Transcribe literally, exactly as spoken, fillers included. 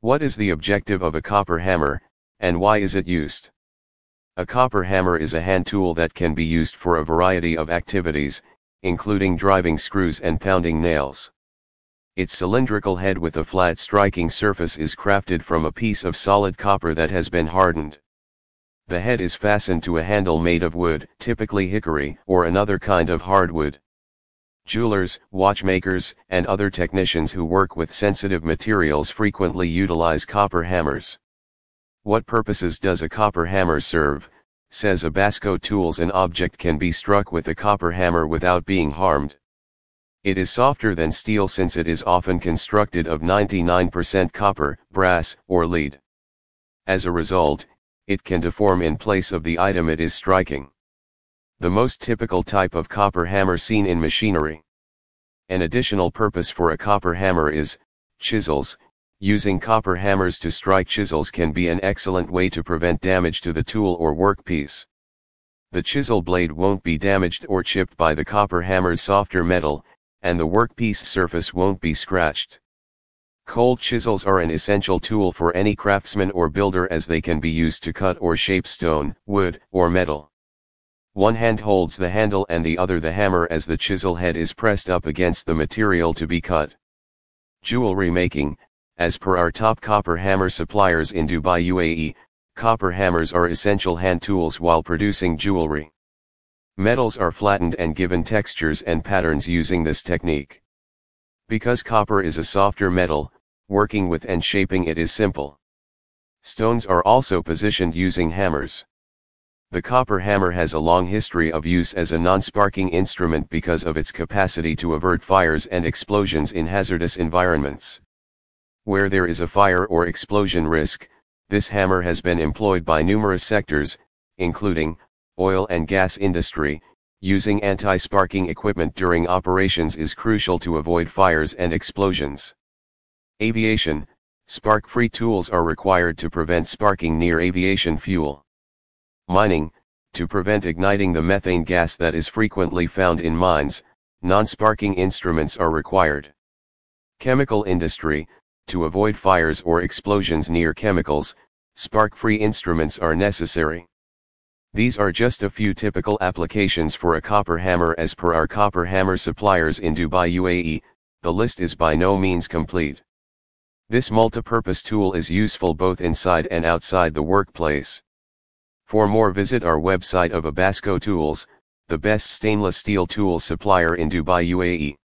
What is the objective of a copper hammer, and why is it used? A copper hammer is a hand tool that can be used for a variety of activities, including driving screws and pounding nails. Its cylindrical head with a flat striking surface is crafted from a piece of solid copper that has been hardened. The head is fastened to a handle made of wood, typically hickory or another kind of hardwood. Jewelers, watchmakers, and other technicians who work with sensitive materials frequently utilize copper hammers. What purposes does a copper hammer serve? Says Abasco Tools. An object can be struck with a copper hammer without being harmed. It is softer than steel since it is often constructed of ninety-nine percent copper, brass, or lead. As a result, it can deform in place of the item it is striking. The most typical type of copper hammer seen in machinery. An additional purpose for a copper hammer is chisels. Using copper hammers to strike chisels can be an excellent way to prevent damage to the tool or workpiece. The chisel blade won't be damaged or chipped by the copper hammer's softer metal, and the workpiece surface won't be scratched. Cold chisels are an essential tool for any craftsman or builder as they can be used to cut or shape stone, wood, or metal. One hand holds the handle and the other the hammer as the chisel head is pressed up against the material to be cut. Jewelry making. As per our top copper hammer suppliers in Dubai, U A E, copper hammers are essential hand tools while producing jewelry. Metals are flattened and given textures and patterns using this technique. Because copper is a softer metal, working with and shaping it is simple. Stones are also positioned using hammers. The copper hammer has a long history of use as a non-sparking instrument because of its capacity to avert fires and explosions in hazardous environments. Where there is a fire or explosion risk, this hammer has been employed by numerous sectors, including oil and gas industry. Using anti-sparking equipment during operations is crucial to avoid fires and explosions. Aviation, spark-free tools are required to prevent sparking near aviation fuel. Mining, to prevent igniting the methane gas that is frequently found in mines, non-sparking instruments are required. Chemical industry, to avoid fires or explosions near chemicals, spark-free instruments are necessary. These are just a few typical applications for a copper hammer as per our copper hammer suppliers in Dubai, U A E. The list is by no means complete. This multi-purpose tool is useful both inside and outside the workplace. For more, visit our website of Abasco Tools, the best stainless steel tool supplier in Dubai, U A E.